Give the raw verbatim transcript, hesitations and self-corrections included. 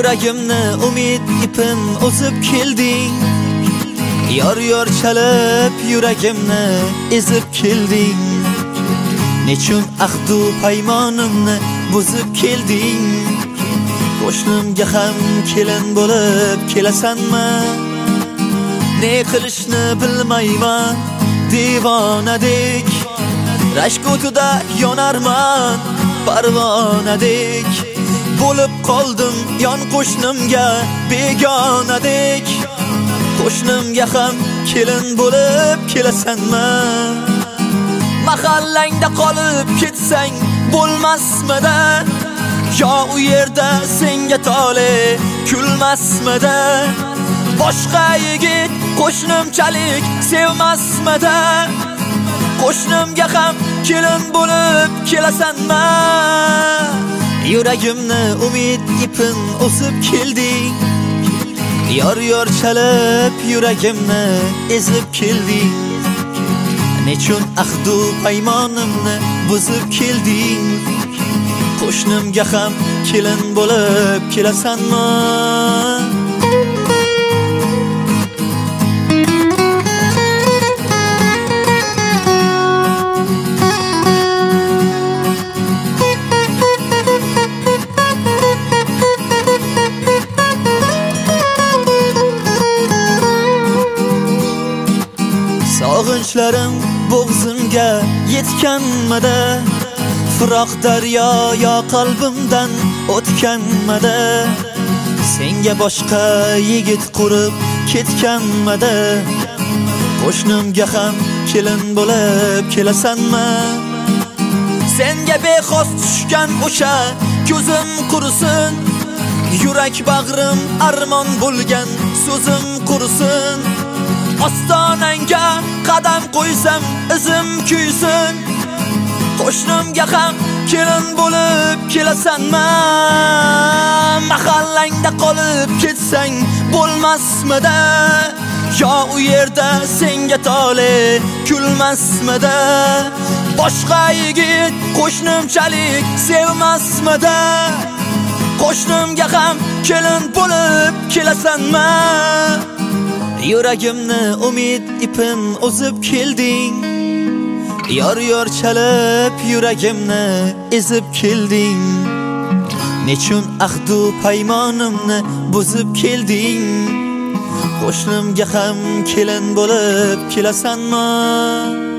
Yuragimni umid ipin o'zib kelding. Yor yor chalib yuragimni ezib kelding. Nechun ahdu paymonimni buzib kelding. Qo'shnimga ham kelin bo'lib kelasanmi? Ne qilishni bilmayman divonadek. Rashk o'tida yonarman parvonadek. Bo'lib qoldim yon qo'shnimga begonadek. Qo'shnimga ham kelin bo'lib kelasanmi? Mahallangda qolib ketsang bo'lmasmidi? Yo u yerda senga tole kulmasmidi? Boshqa yigit qo'shnimchalik sevmasmidi? Qo'shnimga ham kelin bo'lib kelasanmi? Yuragimni umid ipin o'sib kelding. Yor yor chalib yuragimni ezib kelding. Nechun ahdu paymonimni buzib kelding. Qo'shnimga ham kelin bo'lib kelasanmi? Sog'inchlarim bo'g'zimga yetganmidi? Firoq daryo yo qalbimdan o'tganmidi? Senga boshqa yigit qurib ketganmidi? Qo'shnimga ham kelin bo'lib kelasanmi? Senga bexos tushgan o'sha ko'zim qursin. Yurak bag'rim armon bo'lgan so'zim qursin. Ostonangga qadam qo'ysam izim kuysin. Qo'shnimga ham kelin bo'lib kelasanmi? Mahallangda qolib ketsang bo'lmasmidi? Yo u yerda senga tole kulmasmidi? Boshqa yigit qo'shnimchalik sevmasmidi? Qo'shnimga ham kelin bo'lib kelasanmi? Yuragimni umid ipin o'zib kelding. Yor yor chalib yuragimni ezib kelding. Nechun ahdu paymonimni buzib kelding. Qo'shnimga ham kelin bo'lib kelasanmi?